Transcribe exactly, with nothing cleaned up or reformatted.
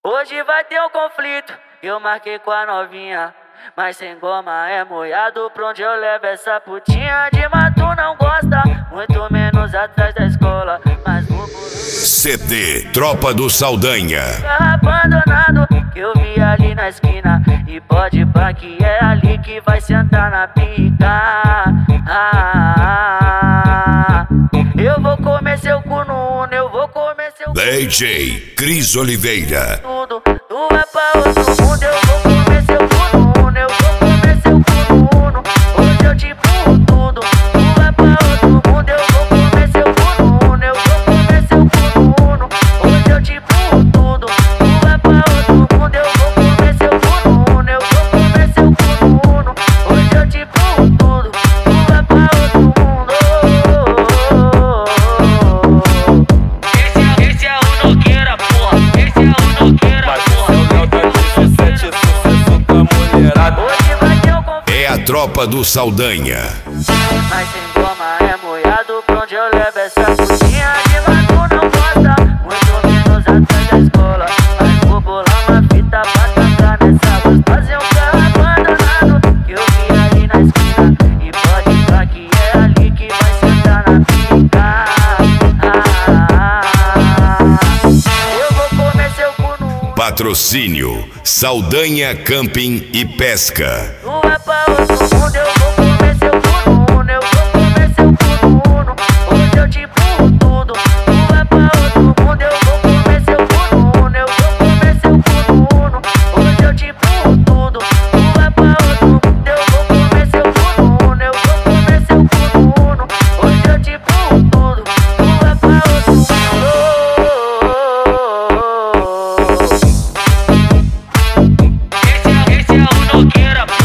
Hoje vai ter um conflito, eu marquei com a novinha. Mas sem goma é moiado, pra onde eu levo essa putinha? De mato não gosta, muito menos atrás da escola. Mas vou por... C D Tropa do Saldanha. Carro abandonado que eu vi ali na esquina. E pode pá que é ali que vai sentar na pica. Ah, eu vou comer seu cu no uno, eu vou comer seu cu. D J Cris Oliveira. Tudo, tu vai pra outro mundo, eu vou comer seu cu no uno, eu vou comer seu cu no uno. Hoje eu te empurro tudo, tu vai pra outro mundo, eu vou comer seu cu no uno, eu vou comer seu cu no uno. Hoje eu te empurro tudo, tu vai pra outro mundo, eu vou comer seu cu no uno, eu vou comer seu cu no uno. Hoje eu te empurro tudo, tu vai pra outro mundo. Esse, esse é o Nogueira, porra, esse é o Nogueira, porra. É a Tropa do Saldanha. Mas sem goma é moiado, pra onde eu levo essa putinha? De mato não gosta, muito menos atrás da escola. Mas vou bolar uma fita pra tacar nessa voz. Fazer um carro abandonado que eu vi ali na esquina. E pode pra que é ali que vai sentar na pica. Ah, eu vou comer seu cu no uno. Patrocínio Saldanha Camping e Pesca. Tu vai pra outro mundo, eu vou comer seu cu no uno, eu vou comer seu cu no uno. Hoje eu te empurro tudo, tu vai pra outro mundo, eu vou comer seu cu no uno, eu vou comer seu cu no uno. Hoje eu te empurro tudo, tu vai pra outro mundo, eu vou comer seu cu no uno, eu vou comer seu cu no uno. Hoje eu te empurro tudo, tu vai pra outro mundo. Esse é o Nogueira.